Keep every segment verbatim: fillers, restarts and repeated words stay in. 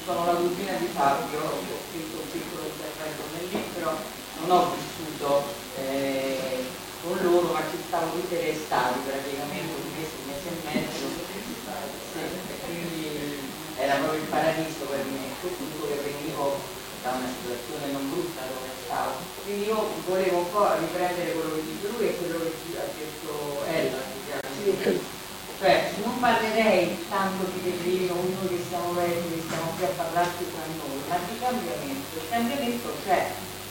sono la cugina di Fabio, ho scritto un piccolo intervento nel libro, non ho vissuto eh, con loro, ma ci stavo tutte le estati, praticamente un mese, un mese e mezzo, sì, e quindi era proprio il paradiso per me, soprattutto che venivo da una situazione non brutta dove stavo. Quindi io volevo un po' riprendere quello che dice lui e quello che ha detto Ella, sì. Cioè, non parlerei tanto di declino, uno che siamo vecchi, che stiamo qui a parlarci tra noi, ma di cambiamento. Il cambiamento c'è,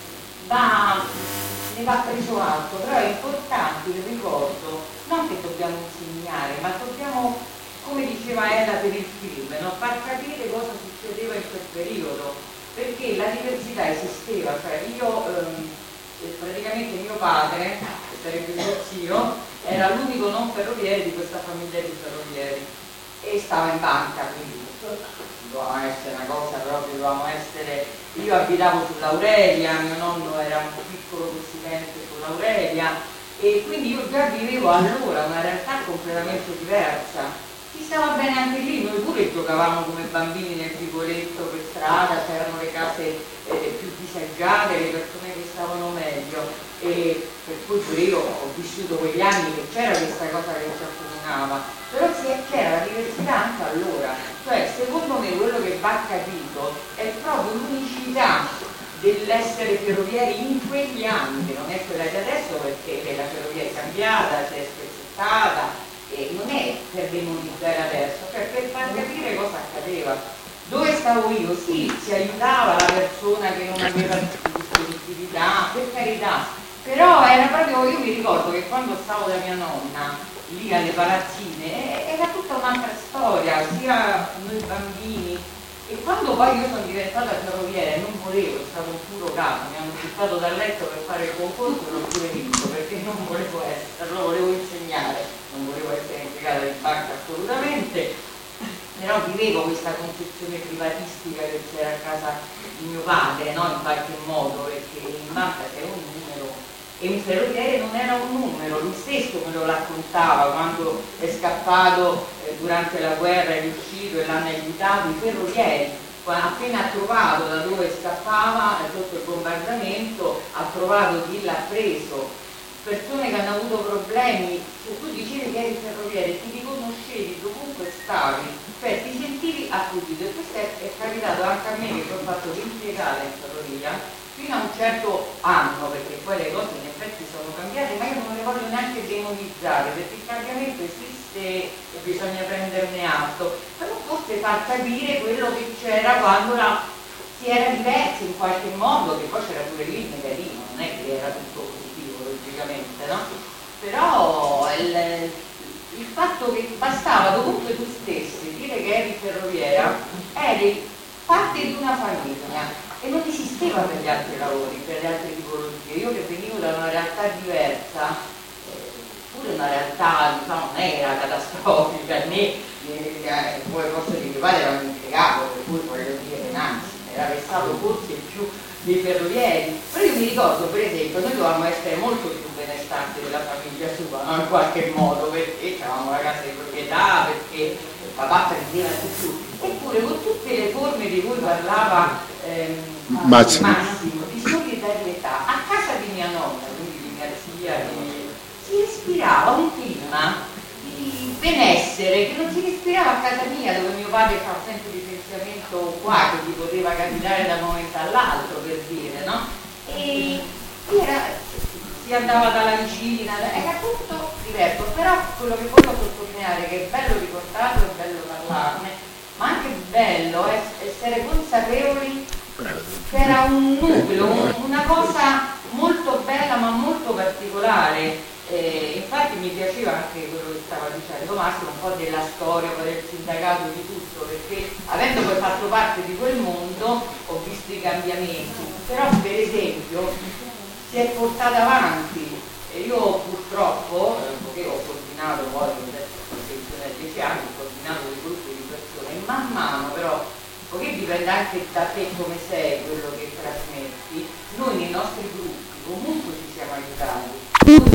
va, ne va preso atto, però è importante il ricordo, non che dobbiamo insegnare, ma dobbiamo, come diceva Ella per il film, no? Far capire cosa succedeva in quel periodo, perché la diversità esisteva, cioè io, ehm, praticamente mio padre, che sarebbe mio zio, era l'unico non ferroviere di questa famiglia di ferrovieri e stava in banca, quindi dovevamo essere una cosa proprio, dovevamo essere, io abitavo sull'Aurelia, mio nonno era un piccolo presidente sull'Aurelia e quindi io già vivevo allora una realtà completamente diversa. Si stava bene anche lì, noi pure giocavamo come bambini nel vicoletto per strada, c'erano le case eh, più disagiate, le persone che stavano meglio e per cui pure io ho vissuto quegli anni che c'era questa cosa che ci accomunava, però c'era la diversità anche allora, cioè secondo me quello che va capito è proprio l'unicità dell'essere ferrovieri in quegli anni, che non è quella di adesso perché la ferrovia è cambiata, si è spezzettata. E non è per demonizzare adesso, cioè per far capire cosa accadeva. Dove stavo io? Sì, si aiutava la persona che non aveva disponibilità, per carità, però era proprio, io mi ricordo che quando stavo da mia nonna, lì alle palazzine, era tutta un'altra storia, sia noi bambini, e quando poi io sono diventata ferroviere non volevo, è stato un puro caso, mi hanno buttato dal letto per fare il concorso e l'ho pure vinto, perché non volevo essere, lo volevo insegnare. Non volevo essere impiegata in banca assolutamente, però vivevo questa concezione privatistica che c'era a casa di mio padre, no? In qualche modo, perché in banca c'era un numero e un ferroviere non era un numero, lui stesso me lo raccontava quando è scappato eh, durante la guerra, è riuscito e l'hanno aiutato, i ferrovieri, appena ha trovato da dove scappava, sotto il bombardamento, ha trovato chi l'ha preso. Persone che hanno avuto problemi, se tu dicevi che eri ferroviere, ti riconoscevi dovunque stavi, cioè ti sentivi accudito e questo è, è capitato anche a me che ho fatto l'impiegata in ferrovia fino a un certo anno, perché poi le cose in effetti sono cambiate, ma io non le voglio neanche demonizzare, perché il cambiamento esiste e bisogna prenderne atto, però forse far capire quello che c'era quando la, si era diversi in qualche modo, che poi c'era pure lì il negativo, non è che era tutto logicamente, no? Però il, il fatto che bastava dovunque tu stessi dire che eri ferroviera, eri parte di una famiglia e non esisteva per gli altri lavori, per le altre tipologie. Io che venivo da una realtà diversa, eh, pure una realtà diciamo non era catastrofica, né eh, come posso dire, mio padre era un impiegato, per cui voglio dire anzi, era stato forse più dei ferrovieri, però io mi ricordo per esempio noi dovevamo essere molto più benestanti della famiglia sua, no? In qualche modo, perché avevamo la casa di proprietà, perché papà prendeva di più, eppure con tutte le forme di cui parlava ehm, Massimo. Massimo, di solidarietà, a casa di mia nonna, quindi di mia zia, di... si respirava un clima di benessere che non si respirava a casa mia, dove mio padre fa sempre licenziamento qua, che gli poteva capitare da un momento all'altro, per dire, no? E era, si andava dalla vicina, era tutto diverso, però quello che voglio sottolineare, che è bello ricordarlo, è bello parlarne, ma anche bello è essere consapevoli che era un nucleo, una cosa molto bella ma molto particolare. Eh, infatti mi piaceva anche quello che stava dicendo Massimo, un po' della storia, poi del sindacato, di tutto, perché avendo poi fatto parte di quel mondo ho visto i cambiamenti, però per esempio si è portata avanti e io purtroppo, eh, perché ho coordinato poi adesso a dieci anni, ho coordinato dei gruppi di persone e man mano però, poiché dipende anche da te come sei, quello che trasmetti, noi nei nostri gruppi comunque ci siamo aiutati.